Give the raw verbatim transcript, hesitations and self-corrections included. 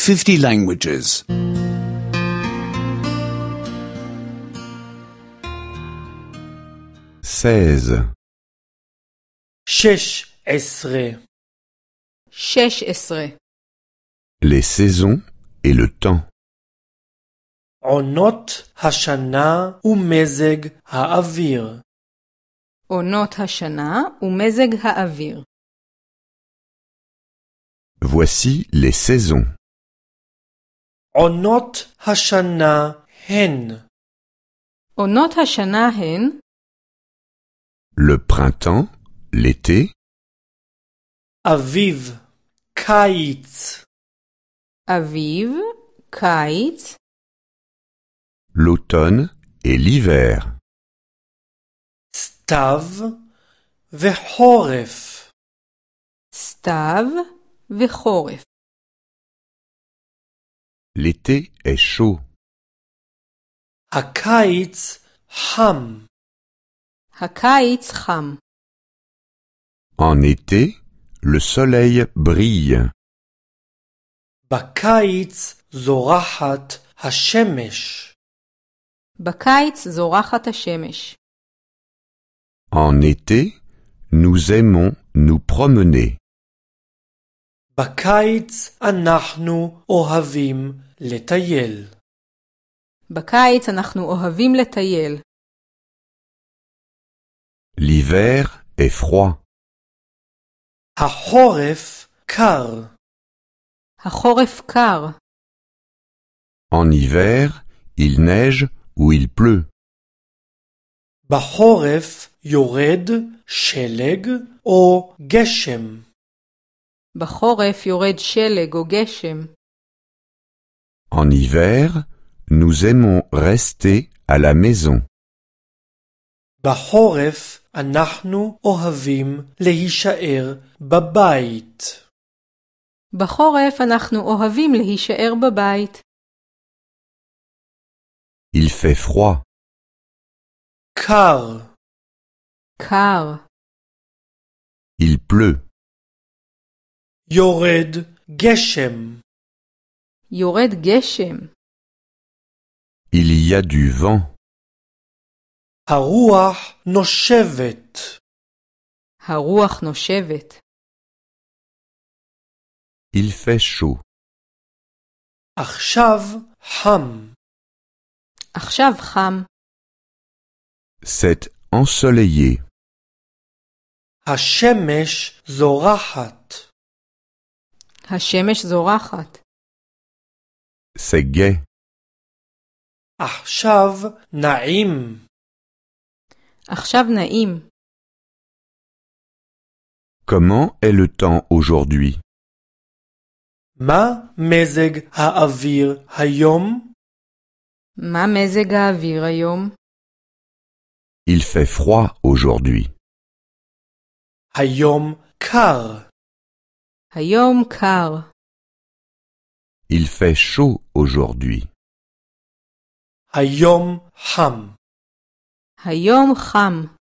fifty languages. seize. שש עשרה. שש עשרה. Les saisons et le temps. עונות השנה ומזג האוויר. עונות השנה ומזג האוויר. Voici les saisons. עונות השנה הן עונות השנה הן Le printemps, l'été, אביב, קיץ, אביב, קיץ, l'automne et l'hiver. סתיו וחורף. סתיו וחורף. L'été est chaud. הקיץ חם. הקיץ חם. En été, le soleil brille. בקיץ זורחת השמש. בקיץ זורחת השמש. En été, nous aimons nous promener. בקיץ אנחנו אוהבים לטייל. בקיץ אנחנו אוהבים לטייל. L'hiver est froid. החורף קר. החורף קר. En hiver, il neige ou il pleut. בחורף יורד שלג או גשם. בחורף יורד שלג או גשם. En hiver, nous aimons rester à la maison. בחורף אנחנו אוהבים להישאר בבית. בחורף אנחנו אוהבים להישאר בבית. Il fait froid. קר. קר. Il pleut. יורד גשם. יורד גשם. Il y a du vent. הרוח נושבת. הרוח נושבת. Il fait chaud. עכשיו חם. עכשיו חם. C'est ensoleillé. השמש זורחת. השמש זורחת. C'est gai. עכשיו נעים. עכשיו נעים. Comment est le temps aujourd'hui? מה מזג האוויר היום? מה מזג האוויר היום? Il fait froid aujourd'hui. היום קר. היום קר. Il fait chaud aujourd'hui. היום חם. היום חם.